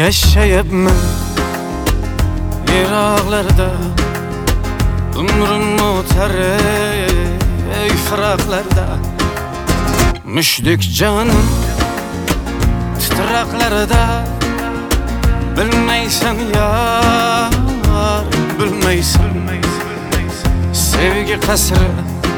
Yaşayıpman yiroqlarda, umrim o'tar ey firaqlarda. Mushdek jonim titroqlarda, bilmaysan yar, bilmaysan. Sevgi qasri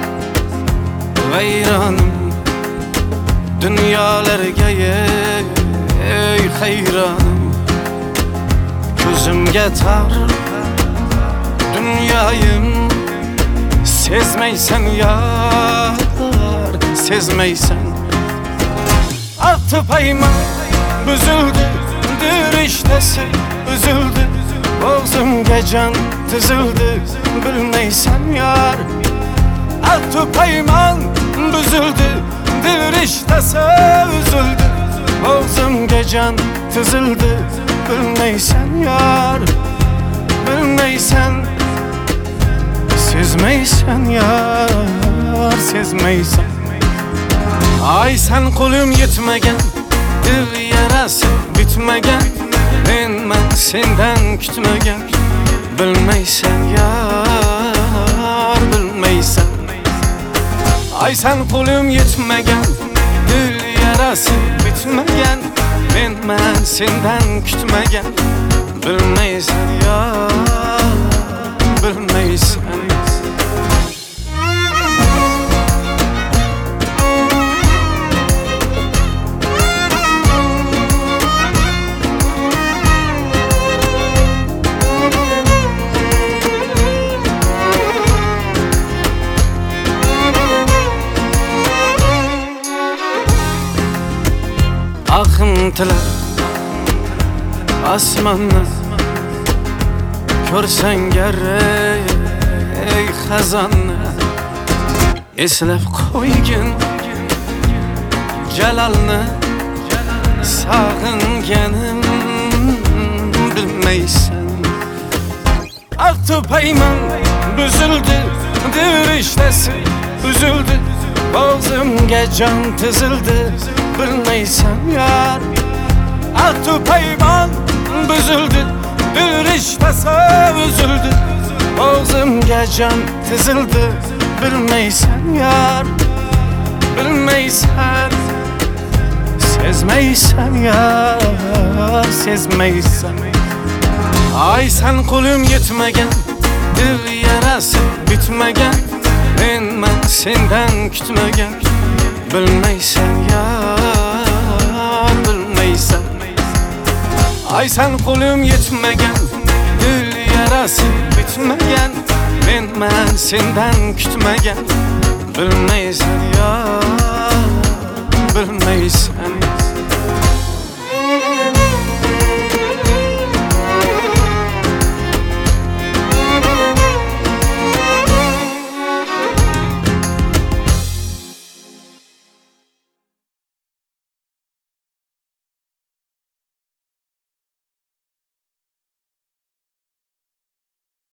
vayronim, dunyolarga ey hayronim. Ko'zimga tar dunyoyim, sezmaysan yar, sezmaysan. Altı payman buzuldu, dirishtasi uzildi, bo'g'zimga jon tizildi, bilmaysan yar. Altı payman buzuldi, dirishtasi uzildi, bo'g'zimga jon tizildi, bilmaysan yar, bilmaysan. Sezmaysan yar, sezmaysan. Ay sen qo'lim yetmagan, dil yarasi bitmagan, men sendan kutmagan, bilmaysan yar, bilmaysan. Ay sen qo'lim yetmagan, dil yarasi bitmagan, men sendan kutmagan, bilmaysan yar, bilmaysan. Akıntılar asmanlar, ko'rsan gerek ey xazonni, eslab qo'ygin jalolni. Sog'inganim bilmaysan. Altı payman buzildi, dirishtasi uzildi, bo'g'zimga jon tizildi, bilmaysan yar. Altı payman buzildi, dirishtasi uzildi, bo'g'zimga jon tizildi, bilmaysan yar, bilmaysan. Sezmaysan yar, sezmaysan. Ay sen qo'lim yetmagan, dil yarasi bitmagan, men sendan kutmagan, bilmaysan yar, bilmaysan. Ay sen qo'lim yetmagan, dil yarasi bitmagan, men sendan kutmagan, bilmaysan yar, bilmaysan.